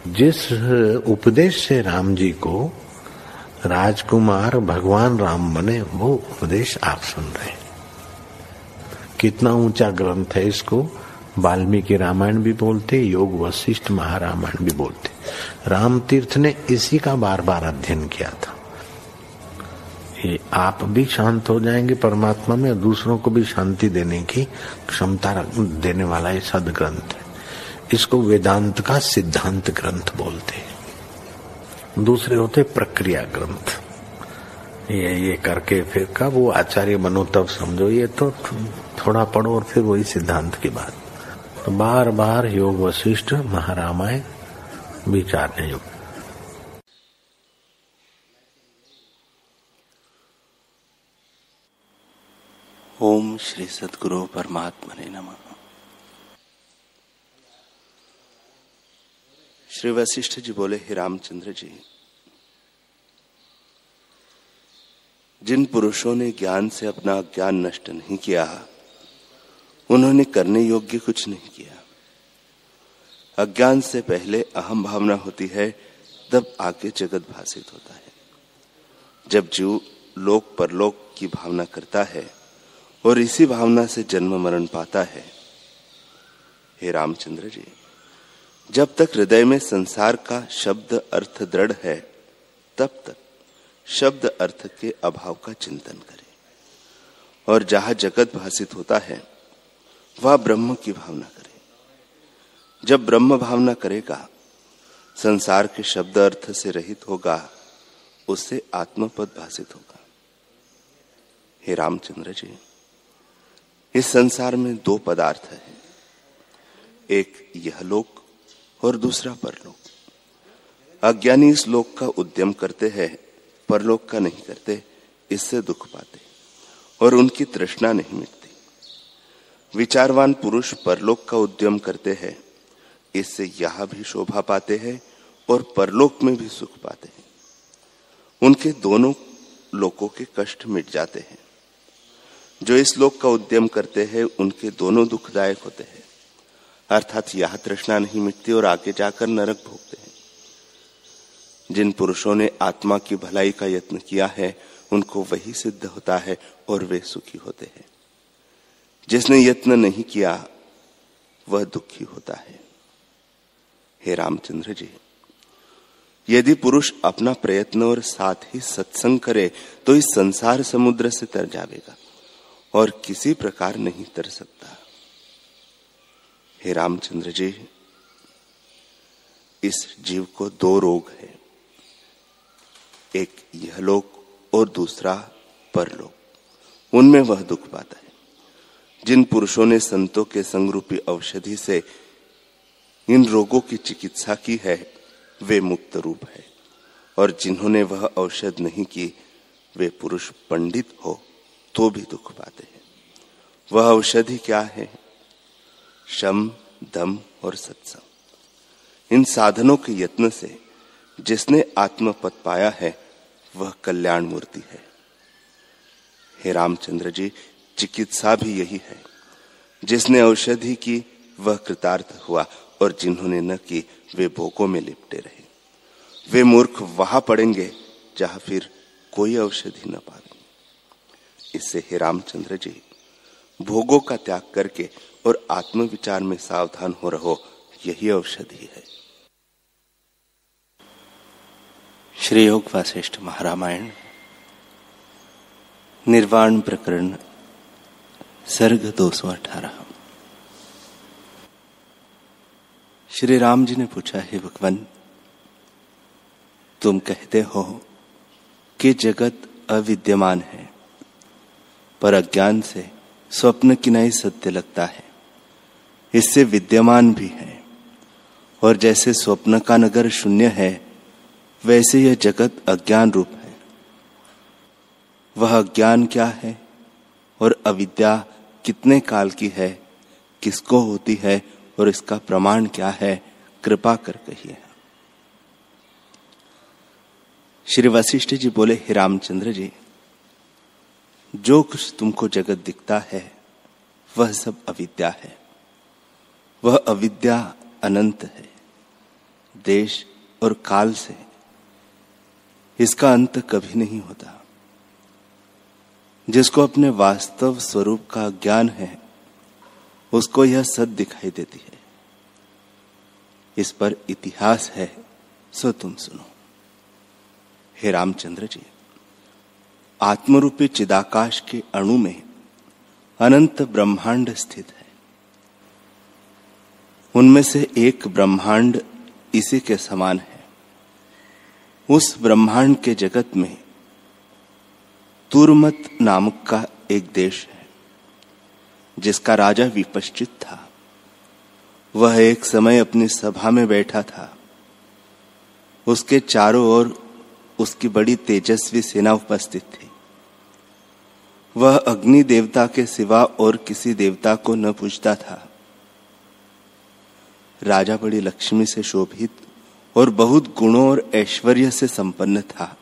जिस उपदेश से राम जी को राजकुमार भगवान राम बने, वो उपदेश आप सुन रहे हैं। कितना ऊंचा ग्रंथ है, इसको वाल्मीकि रामायण भी बोलते, योग वशिष्ठ महारामायण भी बोलते। राम तीर्थ ने इसी का बार बार अध्ययन किया था। ये आप भी शांत हो जाएंगे परमात्मा में, और दूसरों को भी शांति देने की क्षमता देने वाला ये सदग्रंथ है। इसको वेदांत का सिद्धांत ग्रंथ बोलते हैं। दूसरे होते प्रक्रिया ग्रंथ। ये करके फिर कब वो आचार्य बनो तब समझो, ये तो थोड़ा पढ़ो और फिर वही सिद्धांत की बात। तो बार बार योग वशिष्ठ महारामायण विचारने योग। ओम श्री सद्गुरु परमात्मने नमः। श्री वशिष्ठ जी बोले, हे रामचंद्र जी, जिन पुरुषों ने ज्ञान से अपना ज्ञान नष्ट नहीं किया, उन्होंने करने योग्य कुछ नहीं किया। अज्ञान से पहले अहम भावना होती है, तब आगे जगत भासित होता है। जब जीव लोक परलोक की भावना करता है और इसी भावना से जन्म मरण पाता है, हे रामचंद्र जी, जब तक हृदय में संसार का शब्द अर्थ दृढ़ है, तब तक शब्द अर्थ के अभाव का चिंतन करें, और जहां जगत भासित होता है वह ब्रह्म की भावना करे। जब ब्रह्म भावना करेगा, संसार के शब्द अर्थ से रहित होगा, उससे आत्मपद भासित होगा। हे रामचंद्र जी, इस संसार में दो पदार्थ हैं, एक यह लोक और दूसरा परलोक। अज्ञानी इस लोक का उद्यम करते हैं, परलोक का नहीं करते, इससे दुख पाते और उनकी तृष्णा नहीं मिटती। विचारवान पुरुष परलोक का उद्यम करते हैं, इससे यहां भी शोभा पाते हैं और परलोक में भी सुख पाते हैं। उनके दोनों लोकों के कष्ट मिट जाते हैं। जो इस लोक का उद्यम करते हैं, उनके दोनों दुखदायक होते हैं, अर्थात यह तृष्णा नहीं मिटती और आगे जाकर नरक भोगते हैं। जिन पुरुषों ने आत्मा की भलाई का यत्न किया है, उनको वही सिद्ध होता है और वे सुखी होते हैं। जिसने यत्न नहीं किया, वह दुखी होता है। हे रामचंद्र जी, यदि पुरुष अपना प्रयत्न और साथ ही सत्संग करे, तो इस संसार समुद्र से तर जाएगा और किसी प्रकार नहीं तर सकता। हे रामचंद्र जी, इस जीव को दो रोग है, एक यह लोक और दूसरा परलोक। उनमें वह दुख पाता है। जिन पुरुषों ने संतों के संग रूपी औषधि से इन रोगों की चिकित्सा की है, वे मुक्त रूप है, और जिन्होंने वह औषध नहीं की, वे पुरुष पंडित हो तो भी दुख पाते हैं। वह औषधि क्या है? शम, दम और सत्संग। इन साधनों के यत्न से जिसने आत्मपद पाया है, वह कल्याण मूर्ति है। हे रामचंद्र जी, चिकित्सा भी यही है। जिसने औषधि की, वह कृतार्थ हुआ, और जिन्होंने न की, वे भोगों में लिपटे रहे। वे मूर्ख वहां पड़ेंगे जहां फिर कोई औषधि न पाएंगे। इससे हे रामचंद्र जी, भोगों का त्याग करके और आत्मविचार में सावधान हो रहो, यही औषधि है। श्री योग वशिष्ठ महारामायण निर्वाण प्रकरण सर्ग 218। श्री राम जी ने पूछा, हे भगवान, तुम कहते हो कि जगत अविद्यमान है, पर अज्ञान से स्वप्न की नहीं सत्य लगता है। इससे विद्यमान भी है, और जैसे स्वप्न का नगर शून्य है, वैसे यह जगत अज्ञान रूप है। वह अज्ञान क्या है और अविद्या कितने काल की है, किसको होती है और इसका प्रमाण क्या है, कृपा कर कहिए। श्री वशिष्ठ जी बोले, हे रामचंद्र जी, जो कुछ तुमको जगत दिखता है, वह सब अविद्या है। वह अविद्या अनंत है। देश और काल से इसका अंत कभी नहीं होता। जिसको अपने वास्तव स्वरूप का ज्ञान है उसको यह सत्य दिखाई देती है। इस पर इतिहास है, सो तुम सुनो। हे रामचंद्र जी, आत्मरूपी चिदाकाश के अणु में अनंत ब्रह्मांड स्थित है। उनमें से एक ब्रह्मांड इसी के समान है। उस ब्रह्मांड के जगत में तुरमत नामक का एक देश है, जिसका राजा विपश्चित था। वह एक समय अपनी सभा में बैठा था। उसके चारों ओर उसकी बड़ी तेजस्वी सेना उपस्थित थी। वह अग्नि देवता के सिवा और किसी देवता को न पूजता था। राजा बड़ी लक्ष्मी से शोभित और बहुत गुणों और ऐश्वर्य से संपन्न था।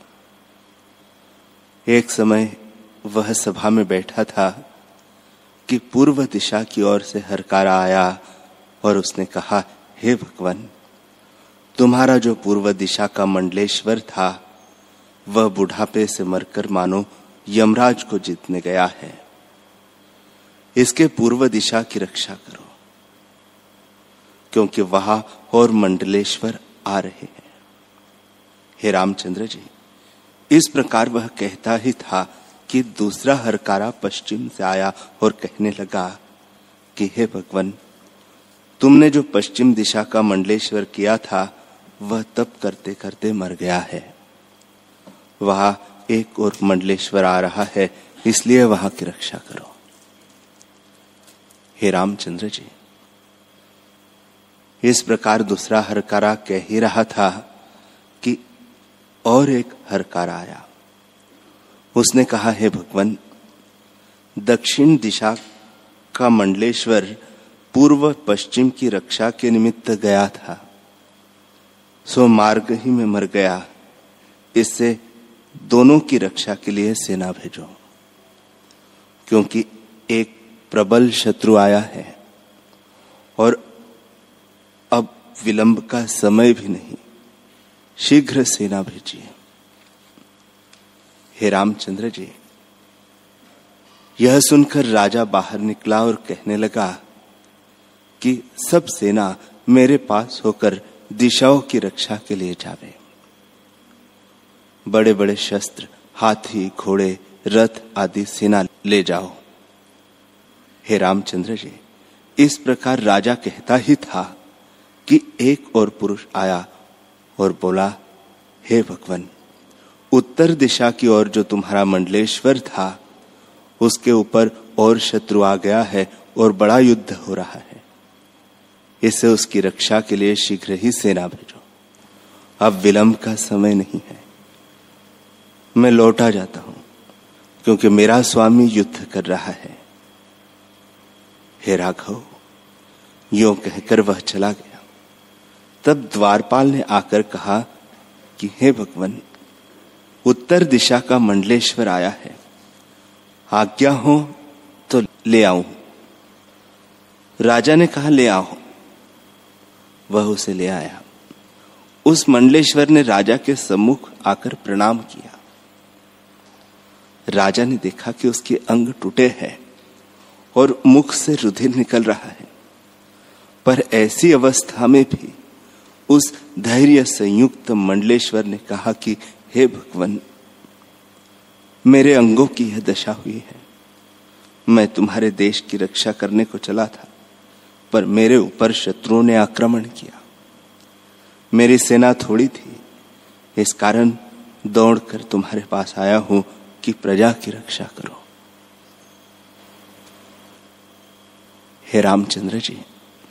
एक समय वह सभा में बैठा था कि पूर्व दिशा की ओर से हरकारा आया और उसने कहा, हे भगवान, तुम्हारा जो पूर्व दिशा का मंडलेश्वर था वह बुढ़ापे से मरकर मानो यमराज को जीतने गया है। इसके पूर्व दिशा की रक्षा करो, क्योंकि वहां और मंडलेश्वर आ रहे हैं। हे रामचंद्र जी, इस प्रकार वह कहता ही था कि दूसरा हरकारा पश्चिम से आया और कहने लगा कि हे भगवान, तुमने जो पश्चिम दिशा का मंडलेश्वर किया था वह तप करते करते मर गया है। वहां एक और मंडलेश्वर आ रहा है, इसलिए वहां की रक्षा करो। हे रामचंद्र जी, इस प्रकार दूसरा हरकारा कह ही रहा था कि और एक हरकारा आया। उसने कहा, हे भगवान, दक्षिण दिशा का मंडलेश्वर पूर्व पश्चिम की रक्षा के निमित्त गया था, सो मार्ग ही में मर गया। इससे दोनों की रक्षा के लिए सेना भेजो, क्योंकि एक प्रबल शत्रु आया है और अब विलंब का समय भी नहीं। शीघ्र सेना भेजिए। हे रामचंद्र जी, यह सुनकर राजा बाहर निकला और कहने लगा कि सब सेना मेरे पास होकर दिशाओं की रक्षा के लिए जावे। बड़े बड़े शस्त्र, हाथी, घोड़े, रथ आदि सेना ले जाओ। हे रामचंद्र जी, इस प्रकार राजा कहता ही था कि एक और पुरुष आया और बोला, हे भगवान, उत्तर दिशा की ओर जो तुम्हारा मंडलेश्वर था उसके ऊपर और शत्रु आ गया है और बड़ा युद्ध हो रहा है। इससे उसकी रक्षा के लिए शीघ्र ही सेना भेजो। अब विलंब का समय नहीं है। मैं लौटा जाता हूं, क्योंकि मेरा स्वामी युद्ध कर रहा है। हे राघव, यों कहकर वह चला गया। तब द्वारपाल ने आकर कहा कि हे भगवान, उत्तर दिशा का मंडलेश्वर आया है, आज्ञा हो तो ले आऊं। राजा ने कहा, ले आओ। वह उसे ले आया। उस मंडलेश्वर ने राजा के सम्मुख आकर प्रणाम किया। राजा ने देखा कि उसके अंग टूटे हैं और मुख से रुधिर निकल रहा है, पर ऐसी अवस्था में भी उस धैर्य संयुक्त मंडलेश्वर ने कहा कि हे भगवान, मेरे अंगों की यह दशा हुई है। मैं तुम्हारे देश की रक्षा करने को चला था, पर मेरे ऊपर शत्रुओं ने आक्रमण किया। मेरी सेना थोड़ी थी, इस कारण दौड़कर तुम्हारे पास आया हूं कि प्रजा की रक्षा करो। हे रामचंद्र जी,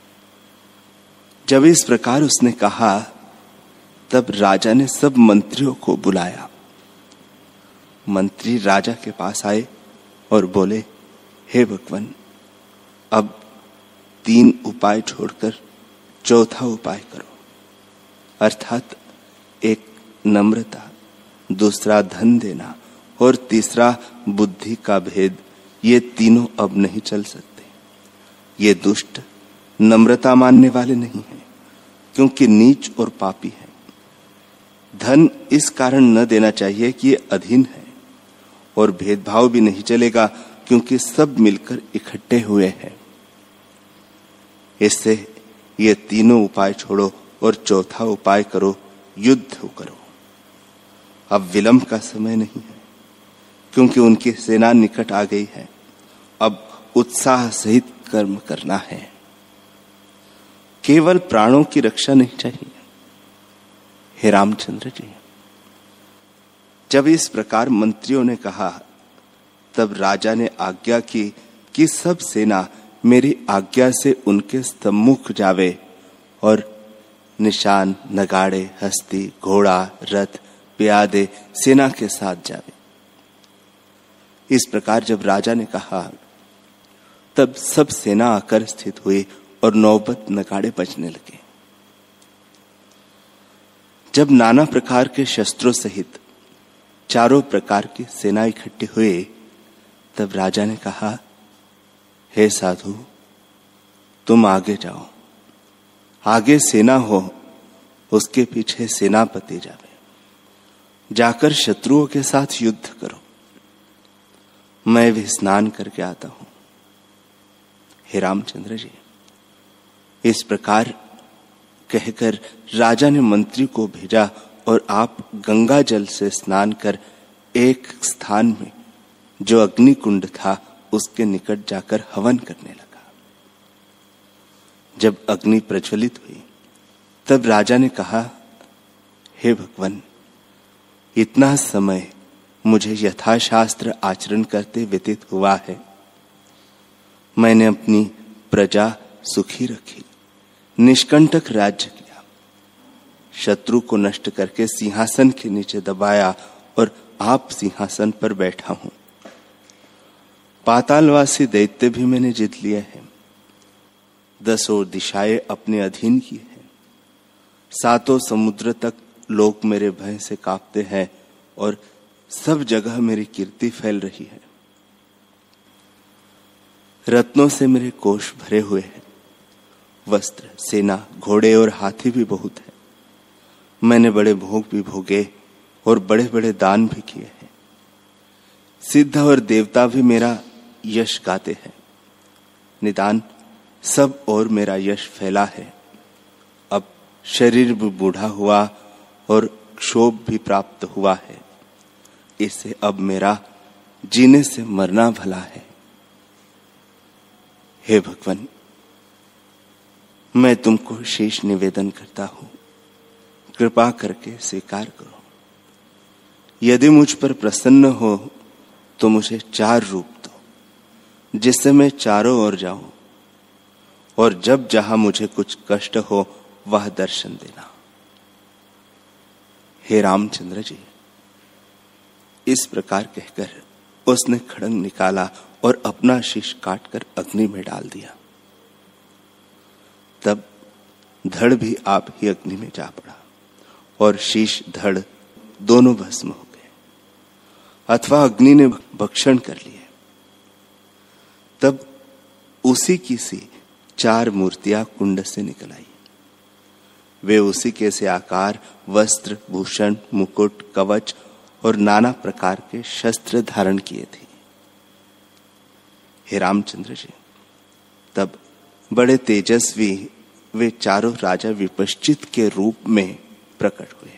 जब इस प्रकार उसने कहा, तब राजा ने सब मंत्रियों को बुलाया। मंत्री राजा के पास आए और बोले, हे भगवान, अब 3 उपाय छोड़कर चौथा उपाय करो, अर्थात एक नम्रता, दूसरा धन देना और तीसरा बुद्धि का भेद। ये तीनों अब नहीं चल सकते। ये दुष्ट नम्रता मानने वाले नहीं हैं, क्योंकि नीच और पापी है। धन इस कारण न देना चाहिए कि ये अधीन है, और भेदभाव भी नहीं चलेगा क्योंकि सब मिलकर इकट्ठे हुए हैं। इससे ये तीनों उपाय छोड़ो और चौथा उपाय करो, युद्ध करो। अब विलंब का समय नहीं है, क्योंकि उनकी सेना निकट आ गई है। अब उत्साह सहित कर्म करना है। केवल प्राणों की रक्षा नहीं चाहिए। हे रामचंद्र जी, जब इस प्रकार मंत्रियों ने कहा, तब राजा ने आज्ञा की कि सब सेना मेरी आज्ञा से उनके सम्मुख जावे और निशान, नगाड़े, हस्ती, घोड़ा, रथ, प्यादे सेना के साथ जावे। इस प्रकार जब राजा ने कहा, तब सब सेना आकर स्थित हुई और नौबत नगाड़े बजने लगे। जब नाना प्रकार के शस्त्रों सहित चारों प्रकार की सेना इकट्ठी हुई, तब राजा ने कहा, हे साधु, तुम आगे जाओ। आगे सेना हो, उसके पीछे सेनापति जावे। जाकर शत्रुओं के साथ युद्ध करो। मैं भी स्नान करके आता हूं। हे रामचंद्र जी, इस प्रकार कहकर राजा ने मंत्री को भेजा और आप गंगा जल से स्नान कर एक स्थान में जो अग्नि कुंड था उसके निकट जाकर हवन करने लगा। जब अग्नि प्रज्वलित हुई, तब राजा ने कहा, हे भगवान, इतना समय मुझे यथाशास्त्र आचरण करते व्यतीत हुआ है। मैंने अपनी प्रजा सुखी रखी, निष्कंटक राज्य किया, शत्रु को नष्ट करके सिंहासन के नीचे दबाया और आप सिंहासन पर बैठा हूं। पातालवासी दैत्य भी मैंने जीत लिए हैं। 10 दिशाएं अपने अधीन की हैं। 7 समुद्र तक लोग मेरे भय से कांपते हैं और सब जगह मेरी कीर्ति फैल रही है। रत्नों से मेरे कोष भरे हुए हैं। वस्त्र, सेना, घोड़े और हाथी भी बहुत है। मैंने बड़े भोग भी भोगे और बड़े बड़े दान भी किए हैं। सिद्ध और देवता भी मेरा यश गाते हैं। निदान सब और मेरा यश फैला है। अब शरीर भी बूढ़ा हुआ और क्षोभ भी प्राप्त हुआ है। इससे अब मेरा जीने से मरना भला है। हे भगवान, मैं तुमको शीश निवेदन करता हूं, कृपा करके स्वीकार करो। यदि मुझ पर प्रसन्न हो तो मुझे 4 रूप दो, जिससे मैं चारों ओर जाऊं, और जब जहां मुझे कुछ कष्ट हो वह दर्शन देना। हे रामचंद्र जी, इस प्रकार कहकर उसने खड़ंग निकाला और अपना शीश काटकर अग्नि में डाल दिया। तब धड़ भी आप ही अग्नि में जा पड़ा और शीश धड़ दोनों भस्म हो गए, अथवा अग्नि ने भक्षण कर लिए। तब उसी की सी 4 मूर्तियां कुंड से निकल आई। वे उसी के से आकार, वस्त्र, भूषण, मुकुट, कवच और नाना प्रकार के शस्त्र धारण किए थे। हे रामचंद्र जी, तब बड़े तेजस्वी वे चारों राजा विपश्चित के रूप में प्रकट हुए।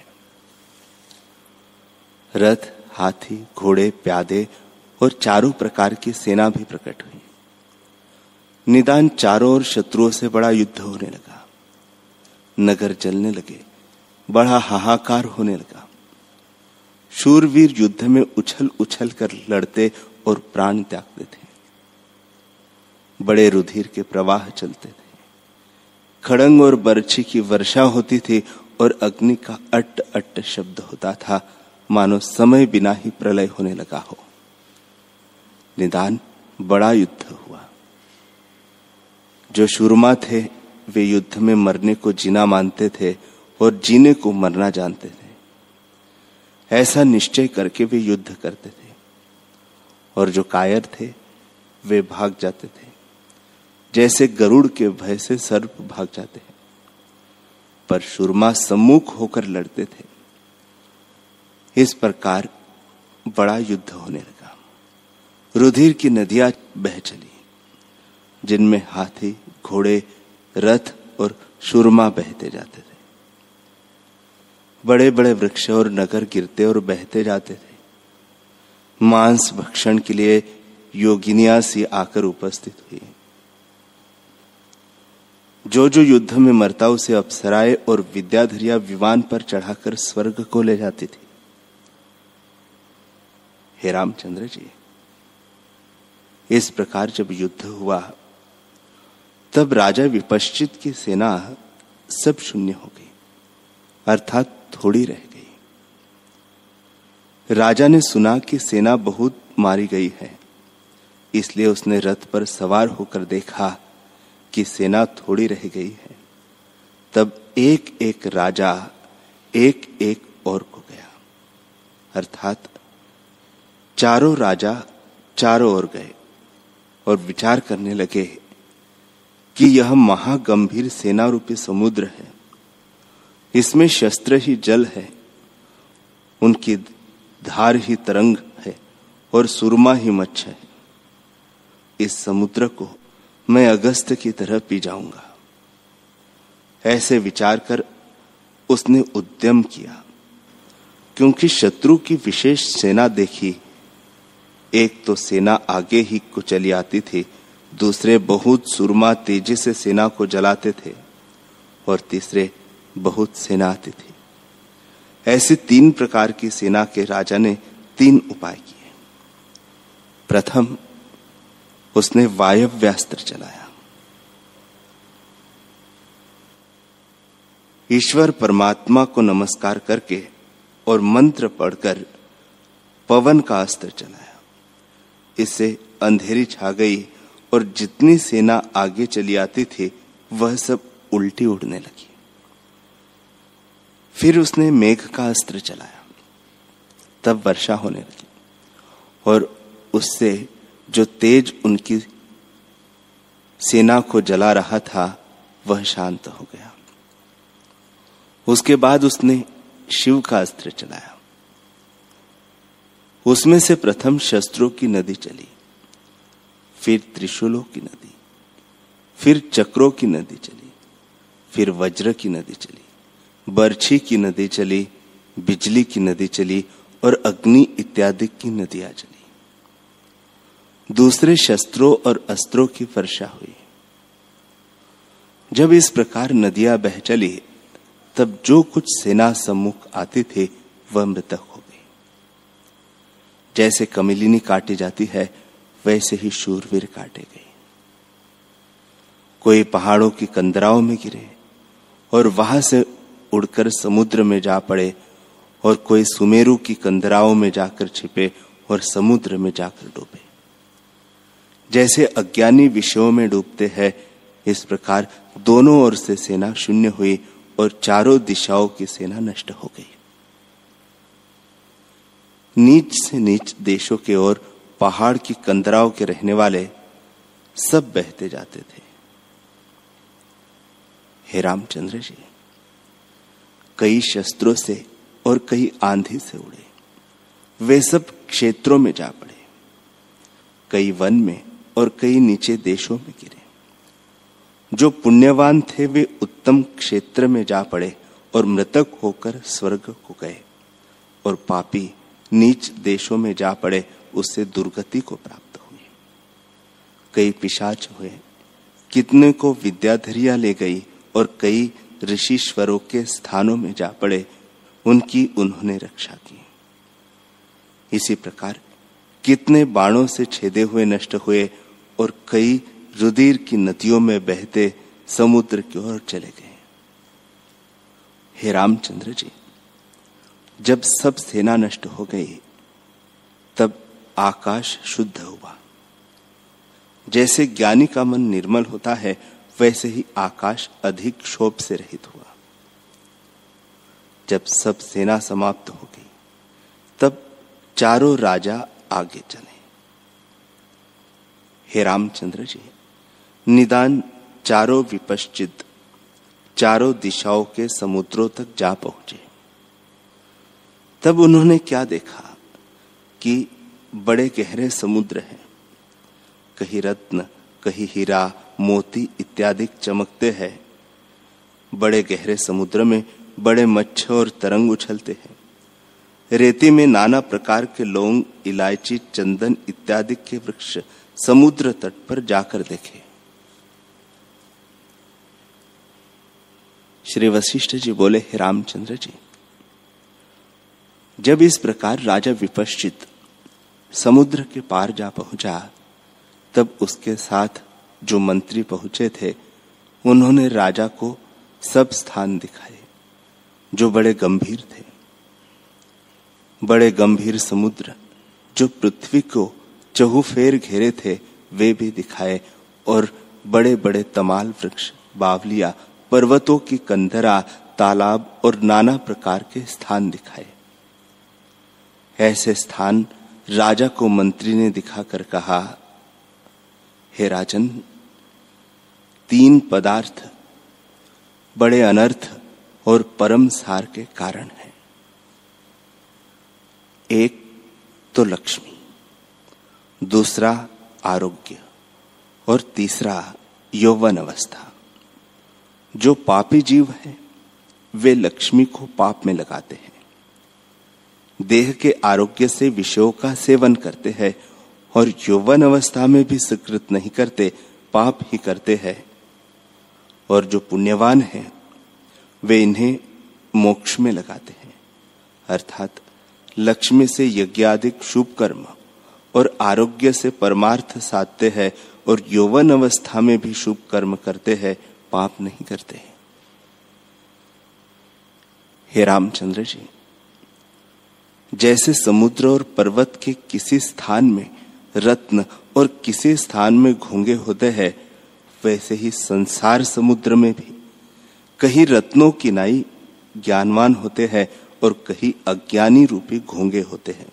रथ, हाथी, घोड़े, प्यादे और चारों प्रकार की सेना भी प्रकट हुई। निदान चारों ओर शत्रुओं से बड़ा युद्ध होने लगा। नगर जलने लगे, बड़ा हाहाकार होने लगा। शूरवीर युद्ध में उछल उछल कर लड़ते और प्राण त्यागते थे। बड़े रुधिर के प्रवाह चलते थे। खड़ंग और बर्छी की वर्षा होती थी और अग्नि का अट्ट अट्ट शब्द होता था, मानो समय बिना ही प्रलय होने लगा हो। निदान बड़ा युद्ध हुआ। जो शूरमा थे वे युद्ध में मरने को जीना मानते थे और जीने को मरना जानते थे। ऐसा निश्चय करके वे युद्ध करते थे, और जो कायर थे वे भाग जाते थे, जैसे गरुड़ के भय से सर्प भाग जाते हैं। पर सुरमा सम्मुख होकर लड़ते थे। इस प्रकार बड़ा युद्ध होने लगा। रुधिर की नदियां बह चली, जिनमें हाथी, घोड़े, रथ और सुरमा बहते जाते थे। बड़े बड़े वृक्ष और नगर गिरते और बहते जाते थे। मांस भक्षण के लिए योगिनियां सी आकर उपस्थित हुई। जो जो युद्ध में मरता उसे अप्सराएं और विद्याधरिया विमान पर चढ़ाकर स्वर्ग को ले जाती थी। हे रामचंद्र जी, इस प्रकार जब युद्ध हुआ तब राजा विपश्चित की सेना सब शून्य हो गई, अर्थात थोड़ी रह गई। राजा ने सुना कि सेना बहुत मारी गई है, इसलिए उसने रथ पर सवार होकर देखा कि सेना थोड़ी रह गई है। तब एक एक राजा एक एक और को गया, अर्थात चारों राजा चारों ओर गए और विचार करने लगे कि यह महागंभीर सेना रूपी समुद्र है, इसमें शस्त्र ही जल है, उनकी धार ही तरंग है और सुरमा ही मच्छ है। इस समुद्र को मैं अगस्त की तरह पी जाऊंगा। ऐसे विचार कर उसने उद्यम किया, क्योंकि शत्रु की विशेष सेना देखी। एक तो सेना आगे ही को चली आती थी, दूसरे बहुत सुरमा तेजी से सेना को जलाते थे और तीसरे बहुत सेना आती थी। ऐसी 3 प्रकार की सेना के राजा ने 3 उपाय किए। प्रथम, उसने वायव्यास्त्र चलाया। ईश्वर परमात्मा को नमस्कार करके और मंत्र पढ़कर पवन का अस्त्र चलाया। इससे अंधेरी छा गई और जितनी सेना आगे चली आती थी वह सब उल्टी उड़ने लगी। फिर उसने मेघ का अस्त्र चलाया, तब वर्षा होने लगी और उससे जो तेज उनकी सेना को जला रहा था वह शांत हो गया। उसके बाद उसने शिव का अस्त्र चलाया। उसमें से प्रथम शस्त्रों की नदी चली, फिर त्रिशूलों की नदी, फिर चक्रों की नदी चली, फिर वज्र की नदी चली, बर्छी की नदी चली, बिजली की नदी चली और अग्नि इत्यादि की नदियां चली। दूसरे शस्त्रों और अस्त्रों की वर्षा हुई। जब इस प्रकार नदियां बह चली तब जो कुछ सेना सम्मुख आती थी वह मृतक हो गई। जैसे कमिलिनी काटी जाती है वैसे ही शूरवीर काटे गए। कोई पहाड़ों की कंदराओं में गिरे और वहां से उड़कर समुद्र में जा पड़े और कोई सुमेरु की कंदराओं में जाकर छिपे और समुद्र में जाकर डूबे। जैसे अज्ञानी विषयों में डूबते हैं, इस प्रकार दोनों ओर से सेना शून्य हुई और चारों दिशाओं की सेना नष्ट हो गई। नीच से नीच देशों के ओर पहाड़ की कंदराओं के रहने वाले सब बहते जाते थे। हे रामचंद्र जी, कई शस्त्रों से और कई आंधी से उड़े, वे सब क्षेत्रों में जा पड़े। कई वन में और कई नीचे देशों में गिरे। जो पुण्यवान थे वे उत्तम क्षेत्र में जा पड़े और मृतक होकर स्वर्ग को गए, और पापी नीच देशों में जा पड़े, उससे दुर्गति को प्राप्त हुई। कई पिशाच हुए, कितने को विद्याधरिया ले गई और कई ऋषिश्वरों के स्थानों में जा पड़े, उनकी उन्होंने रक्षा की। इसी प्रकार कितने बाणों से छेदे हुए नष्ट हुए और कई रुधिर की नदियों में बहते समुद्र की ओर चले गए। हे रामचंद्र जी, जब सब सेना नष्ट हो गई तब आकाश शुद्ध हुआ। जैसे ज्ञानी का मन निर्मल होता है वैसे ही आकाश अधिक क्षोभ से रहित हुआ। जब सब सेना समाप्त हो गई तब चारों राजा आगे चले। हे रामचंद्र जी, निदान चारों विपश्चित चारों दिशाओं के समुद्रों तक जा पहुंचे। तब उन्होंने क्या देखा कि बड़े गहरे समुद्र हैं, कहीं रत्न, कहीं हीरा, मोती इत्यादि चमकते हैं। बड़े गहरे समुद्र में बड़े मच्छर और तरंग उछलते हैं। रेती में नाना प्रकार के लौंग, इलायची, चंदन इत्यादि के वृक्ष समुद्र तट पर जाकर देखे। श्री वशिष्ठ जी बोले, हे रामचंद्र जी, जब इस प्रकार राजा विपश्चित समुद्र के पार जा पहुंचा, तब उसके साथ जो मंत्री पहुंचे थे उन्होंने राजा को सब स्थान दिखाए जो बड़े गंभीर थे। बड़े गंभीर समुद्र जो पृथ्वी को चहुफेर घेरे थे वे भी दिखाए, और बड़े बड़े तमाल वृक्ष, बावलिया, पर्वतों की कंदरा, तालाब और नाना प्रकार के स्थान दिखाए। ऐसे स्थान राजा को मंत्री ने दिखाकर कहा, हे राजन, 3 पदार्थ बड़े अनर्थ और परम सार के कारण हैं। एक तो लक्ष्मी, दूसरा आरोग्य और तीसरा यौवन अवस्था। जो पापी जीव हैं वे लक्ष्मी को पाप में लगाते हैं, देह के आरोग्य से विषयों का सेवन करते हैं, और यौवन अवस्था में भी सुकृत नहीं करते, पाप ही करते हैं। और जो पुण्यवान हैं वे इन्हें मोक्ष में लगाते हैं, अर्थात लक्ष्मी से यज्ञादिक शुभ कर्म और आरोग्य से परमार्थ साधते हैं, और यौवन अवस्था में भी शुभ कर्म करते हैं, पाप नहीं करते। हे रामचंद्र जी, जैसे समुद्र और पर्वत के किसी स्थान में रत्न और किसी स्थान में घोंगे होते हैं, वैसे ही संसार समुद्र में भी कहीं रत्नों की नाई ज्ञानवान होते हैं और कहीं अज्ञानी रूपी घोंगे होते हैं।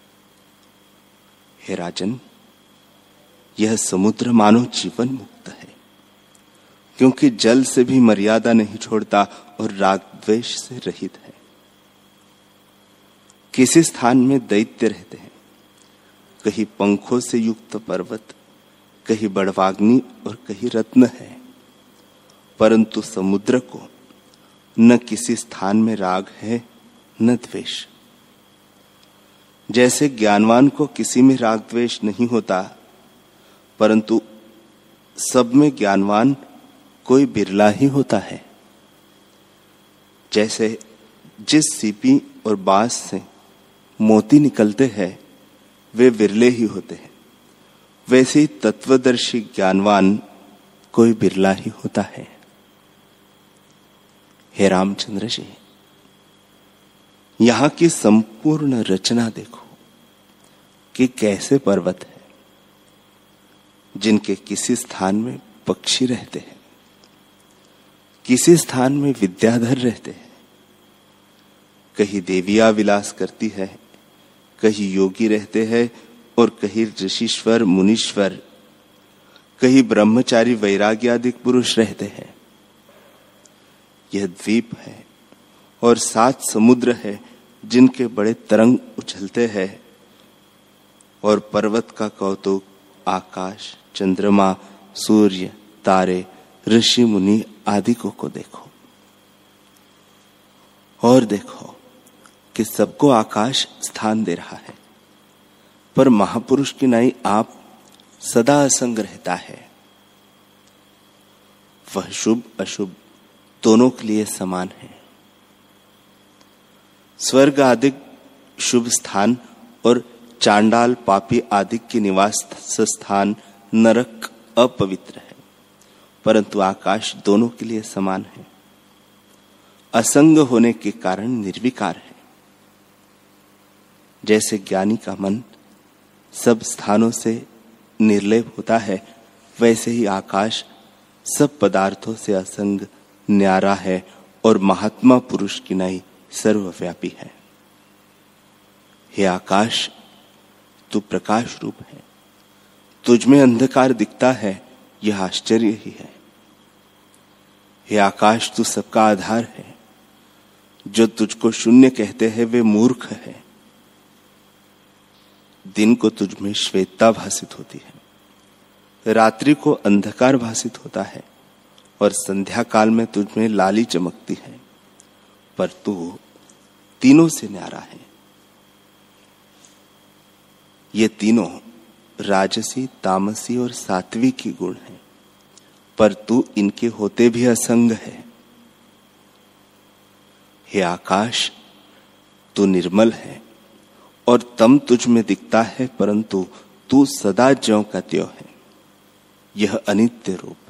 हे राजन, यह समुद्र मानो जीवन मुक्त है, क्योंकि जल से भी मर्यादा नहीं छोड़ता और राग द्वेष से रहित है। किसी स्थान में दैत्य रहते हैं, कहीं पंखों से युक्त पर्वत, कहीं बड़वाग्नि और कहीं रत्न है, परंतु समुद्र को न किसी स्थान में राग है न द्वेष। जैसे ज्ञानवान को किसी में राग द्वेष नहीं होता, परंतु सब में ज्ञानवान कोई बिरला ही होता है। जैसे जिस सीपी और बांस से मोती निकलते हैं वे विरले ही होते हैं, वैसे ही तत्वदर्शी ज्ञानवान कोई बिरला ही होता है। हे रामचंद्र जी, यहां की संपूर्ण रचना देखो कि कैसे पर्वत है जिनके किसी स्थान में पक्षी रहते हैं, किसी स्थान में विद्याधर रहते हैं, कहीं देवियां विलास करती है, कहीं योगी रहते हैं और कहीं ऋषीश्वर मुनीश्वर, कहीं ब्रह्मचारी वैराग्यादिक पुरुष रहते हैं। यह द्वीप है और 7 समुद्र है जिनके बड़े तरंग उछलते हैं, और पर्वत का कौतुक आकाश, चंद्रमा, सूर्य, तारे, ऋषि मुनि आदि को देखो। और देखो कि सबको आकाश स्थान दे रहा है, पर महापुरुष की नाई आप सदा असंग रहता है। वह शुभ अशुभ दोनों के लिए समान है। स्वर्ग आदि शुभ स्थान और चांडाल पापी आदि के निवास स्थान नरक अपवित्र है, परंतु आकाश दोनों के लिए समान है। असंग होने के कारण निर्विकार है। जैसे ज्ञानी का मन सब स्थानों से निर्लेप होता है, वैसे ही आकाश सब पदार्थों से असंग न्यारा है और महात्मा पुरुष की नाई सर्वव्यापी है। हे आकाश, तू प्रकाश रूप है, तुझ में अंधकार दिखता है, यह आश्चर्य ही है। हे आकाश, तू सबका आधार है। जो तुझको शून्य कहते हैं वे मूर्ख है। दिन को तुझ में श्वेतता भासित होती है, रात्रि को अंधकार भासित होता है और संध्या काल में तुझ में लाली चमकती है, पर तू तीनों से न्यारा है। ये तीनों राजसी, तामसी और सात्विकी गुण हैं, पर तू इनके होते भी असंग है। हे आकाश, तू निर्मल है और तम तुझ में दिखता है, परंतु तू सदा ज्यों का त्यों है। यह अनित्य रूप है।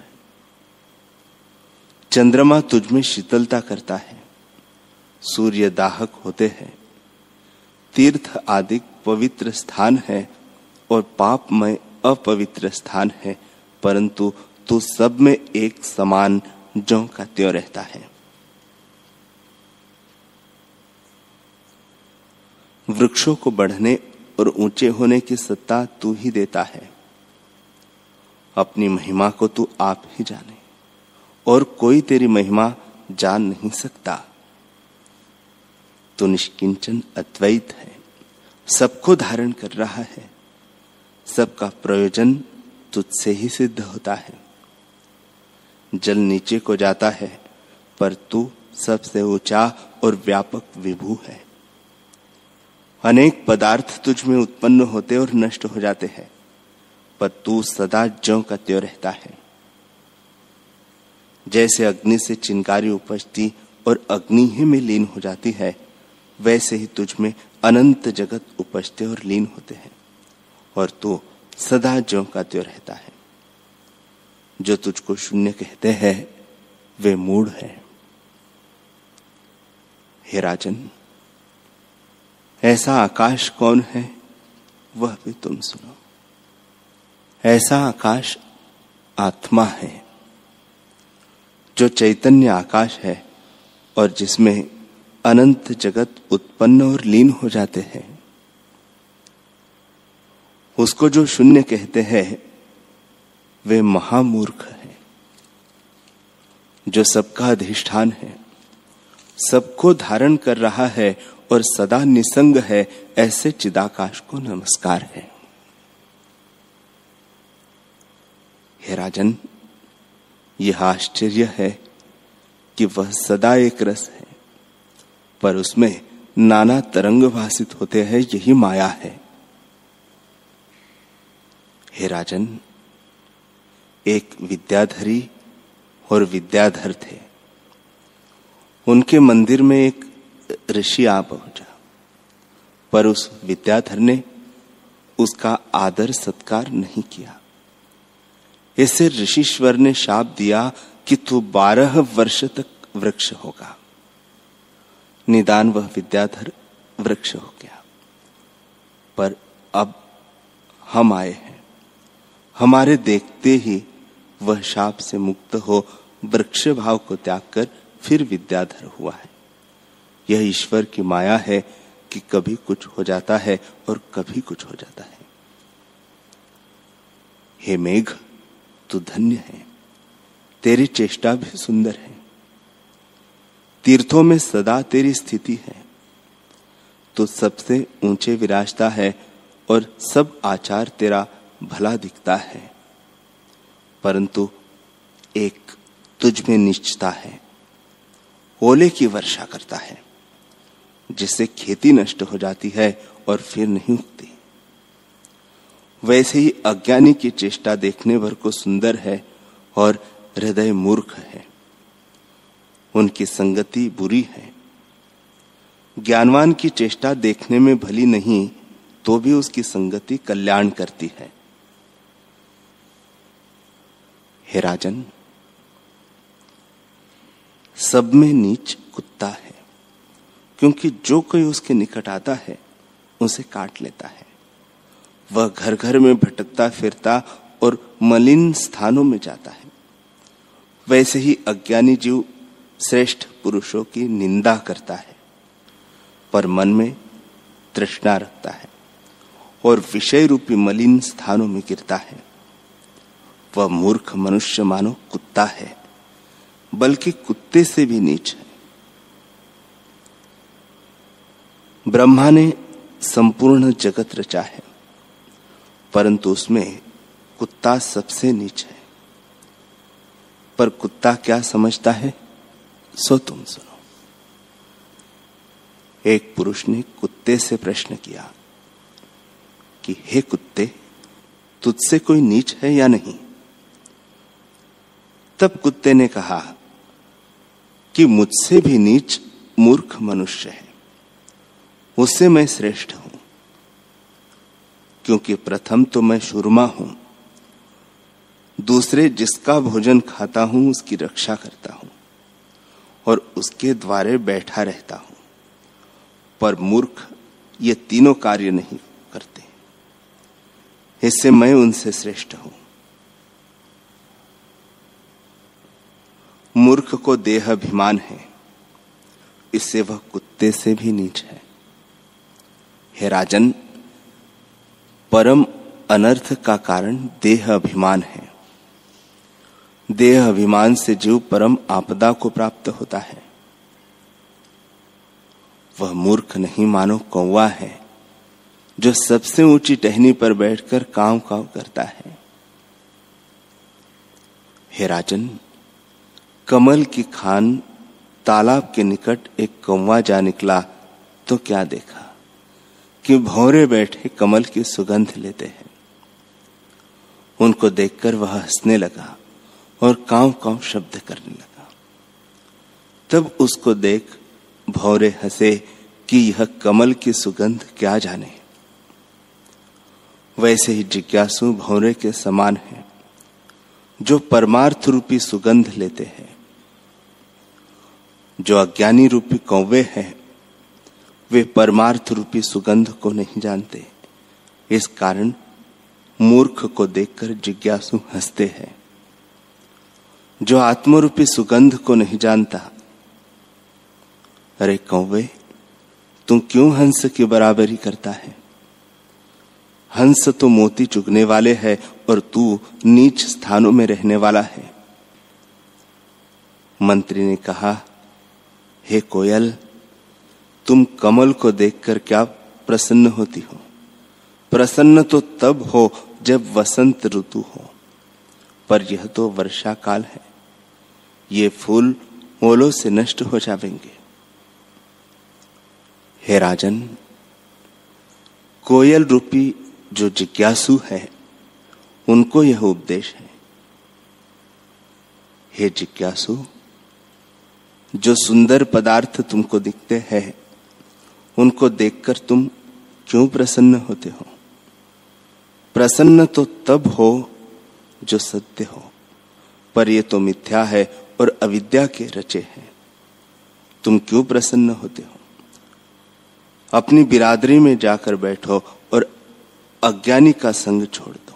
चंद्रमा तुझ में शीतलता करता है, सूर्य दाहक होते हैं, तीर्थ आदि पवित्र स्थान है और पापमय अपवित्र स्थान है, परंतु तू सब में एक समान ज्यों का त्यों रहता है। वृक्षों को बढ़ने और ऊंचे होने की सत्ता तू ही देता है। अपनी महिमा को तू आप ही जाने और कोई तेरी महिमा जान नहीं सकता। तू निष्किंचन अद्वैत है, सबको धारण कर रहा है, सबका प्रयोजन तुझसे ही सिद्ध होता है। जल नीचे को जाता है, पर तू सबसे ऊंचा और व्यापक विभू है। अनेक पदार्थ तुझ में उत्पन्न होते और नष्ट हो जाते हैं, पर तू सदा ज्यों का त्यों रहता है। जैसे अग्नि से चिंगारी उपजती और अग्नि ही में लीन हो जाती है, वैसे ही तुझ में अनंत जगत उपजते और लीन होते हैं, और तू सदा ज्यों का त्यों रहता है। जो तुझको शून्य कहते हैं वे मूढ़ है। हे राजन, ऐसा आकाश कौन है वह भी तुम सुनो। ऐसा आकाश आत्मा है, जो चैतन्य आकाश है और जिसमें अनंत जगत उत्पन्न और लीन हो जाते हैं। उसको जो शून्य कहते हैं वे महामूर्ख है। जो सबका अधिष्ठान है, सबको धारण कर रहा है और सदा निसंग है, ऐसे चिदाकाश को नमस्कार है। हे राजन, यह आश्चर्य है कि वह सदा एक रस है, पर उसमें नाना तरंग भासित होते हैं, यही माया है। हे राजन, एक विद्याधरी और विद्याधर थे। उनके मंदिर में एक ऋषि आ पहुंचा, पर उस विद्याधर ने उसका आदर सत्कार नहीं किया। इससे ऋषिश्वर ने शाप दिया कि तू 12 वर्ष तक वृक्ष होगा। निदान वह विद्याधर वृक्ष हो गया, पर अब हम आए हैं। हमारे देखते ही वह शाप से मुक्त हो वृक्ष भाव को त्याग कर फिर विद्याधर हुआ है। यह ईश्वर की माया है कि कभी कुछ हो जाता है और कभी कुछ हो जाता है। हे मेघ, तू धन्य है, तेरी चेष्टा भी सुंदर है। तीर्थों में सदा तेरी स्थिति है। तू सबसे ऊंचे विराजता है और सब आचार तेरा भला दिखता है, परंतु एक तुझ में नीचता है। ओले की वर्षा करता है, जिससे खेती नष्ट हो जाती है और फिर नहीं उगती। वैसे ही अज्ञानी की चेष्टा देखने भर को सुंदर है और हृदय मूर्ख है। उनकी संगति बुरी है। ज्ञानवान की चेष्टा देखने में भली नहीं तो भी उसकी संगति कल्याण करती है। हे राजन, सब में नीच कुत्ता है, क्योंकि जो कोई उसके निकट आता है उसे काट लेता है। वह घर घर में भटकता फिरता और मलिन स्थानों में जाता है। वैसे ही अज्ञानी जीव श्रेष्ठ पुरुषों की निंदा करता है, पर मन में तृष्णा रखता है और विषय रूपी मलिन स्थानों में गिरता है। वह मूर्ख मनुष्य मानो कुत्ता है, बल्कि कुत्ते से भी नीच है। ब्रह्मा ने संपूर्ण जगत रचा है, परंतु उसमें कुत्ता सबसे नीच है। पर कुत्ता क्या समझता है, सो तुम सुनो। एक पुरुष ने कुत्ते से प्रश्न किया कि हे कुत्ते, तुझसे कोई नीच है या नहीं? तब कुत्ते ने कहा कि मुझसे भी नीच मूर्ख मनुष्य है, उससे मैं श्रेष्ठ हूं, क्योंकि प्रथम तो मैं शूरमा हूं, दूसरे जिसका भोजन खाता हूं उसकी रक्षा करता हूं और उसके द्वारे बैठा रहता हूं। पर मूर्ख ये तीनों कार्य नहीं करते, इससे मैं उनसे श्रेष्ठ हूं। मूर्ख को देह अभिमान है, इससे वह कुत्ते से भी नीच है। हे राजन, परम अनर्थ का कारण देह अभिमान है। देह अभिमान से जीव परम आपदा को प्राप्त होता है। वह मूर्ख नहीं मानो कौवा है, जो सबसे ऊंची टहनी पर बैठकर काव काव करता है। हे राजन, कमल की खान तालाब के निकट एक कौवा जा निकला तो क्या देखा कि भौरे बैठे कमल की सुगंध लेते हैं। उनको देखकर वह हंसने लगा और काव काव शब्द करने लगा। तब उसको देख भौरे हंसे कि यह कमल की सुगंध क्या जाने। वैसे ही जिज्ञासु भौरे के समान है, जो परमार्थ रूपी सुगंध लेते हैं। जो अज्ञानी रूपी कौवे हैं, वे परमार्थ रूपी सुगंध को नहीं जानते। इस कारण मूर्ख को देखकर जिज्ञासु हंसते हैं। जो आत्मरूपी सुगंध को नहीं जानता, अरे कौवे, तू क्यों हंस की बराबरी करता है? हंस तो मोती चुगने वाले हैं और तू नीच स्थानों में रहने वाला है। मंत्री ने कहा, हे कोयल, तुम कमल को देखकर क्या प्रसन्न होती हो? प्रसन्न तो तब हो जब वसंत ऋतु हो, पर यह तो वर्षा काल है। ये फूल ओलों से नष्ट हो जाएंगे। हे राजन, कोयल रूपी जो जिज्ञासु है, उनको यह उपदेश है। हे जिज्ञासु, जो सुंदर पदार्थ तुमको दिखते हैं, उनको देखकर तुम क्यों प्रसन्न होते हो? प्रसन्न तो तब हो जो सत्य हो, पर ये तो मिथ्या है और अविद्या के रचे हैं। तुम क्यों प्रसन्न होते हो? अपनी बिरादरी में जाकर बैठो और अज्ञानी का संग छोड़ दो।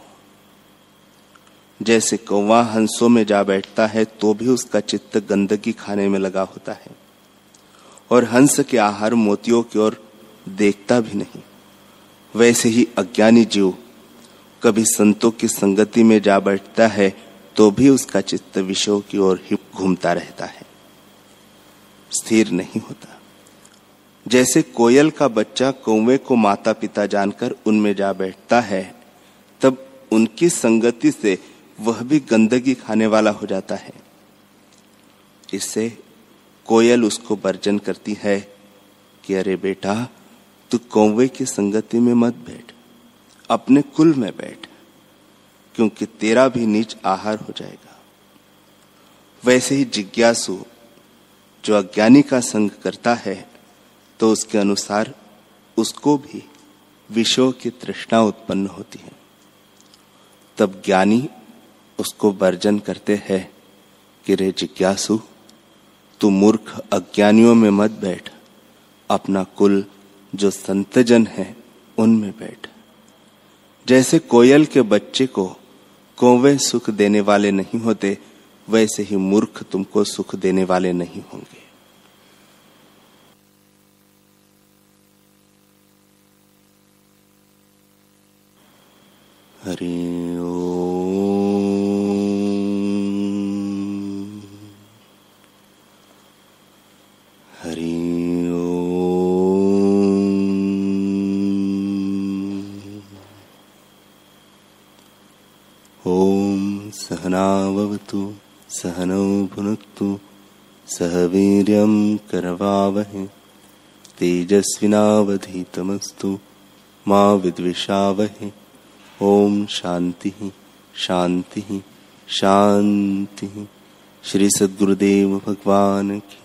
जैसे कौवा हंसों में जा बैठता है तो भी उसका चित्त गंदगी खाने में लगा होता है और हंस के आहार मोतियों की ओर देखता भी नहीं। वैसे ही अज्ञानी जीव कभी संतों की संगति में जा बैठता है तो भी उसका चित्त विषयों की ओर ही घूमता रहता है, स्थिर नहीं होता। जैसे कोयल का बच्चा कौवे को माता पिता जानकर उनमें जा बैठता है, तब उनकी संगति से वह भी गंदगी खाने वाला हो जाता है। इससे कोयल उसको वर्जन करती है कि अरे बेटा, तू कौवे की संगति में मत बैठ, अपने कुल में बैठ, क्योंकि तेरा भी नीच आहार हो जाएगा। वैसे ही जिज्ञासु जो अज्ञानी का संग करता है, तो उसके अनुसार उसको भी विषयों की तृष्णा उत्पन्न होती है। तब ज्ञानी उसको वर्जन करते हैं कि रे जिज्ञासु, तू मूर्ख अज्ञानियों में मत बैठ, अपना कुल जो संतजन है उनमें बैठ। जैसे कोयल के बच्चे को कौवे सुख देने वाले नहीं होते, वैसे ही मूर्ख तुमको सुख देने वाले नहीं होंगे। हरि ओम। सहनाववतु सहनौ भुनक्तु सह वीर्यं करवावहै तेजस्विनावधीतमस्तु मा विद्विषावहै। ओम शांति शांति शांति। श्री सद्गुरुदेव भगवान की